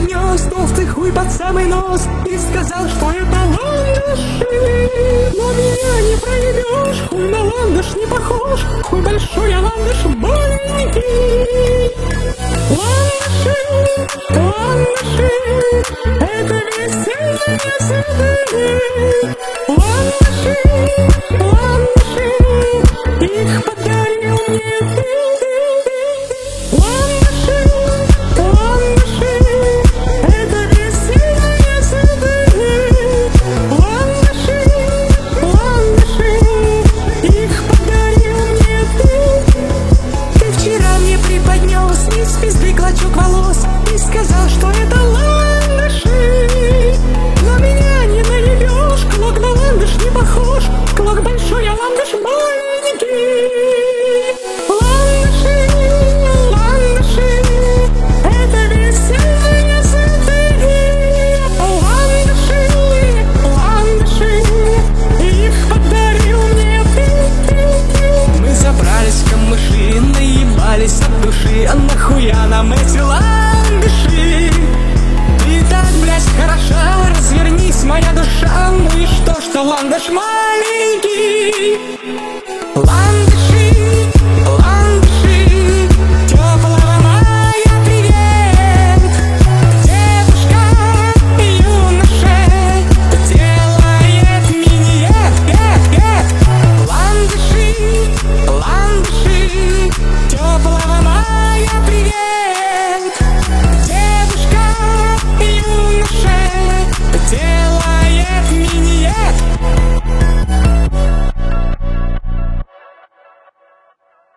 принес толстый хуй под самый нос и сказал, что это ландыши. Но меня не проебешь, хуй на ландыш не похож, хуй большой, а ландыш маленький. Ландыши, ландыши, это весенние цветы. Ландыши, ландыши, их подарил мне ты. Ландыши, ландыши, это весенние цветы. Ландыши, ландыши, их подарил мне ты. Ты вчера мне преподнес из пизды клочок волос и сказал, что это ландыши. Но меня не наебешь, клок на ландыш не похож, клок большой, а ландыш маленький. Ландыши, ландыши, это весенние цветы. Ландыши, ландыши, их подарил мне ты. Мы забрались в камыши, наебались от души, а нахуя нам эти ландыши? Ты так, блядь, хороша, развернись, моя душа. Ну и что ландыш маленький?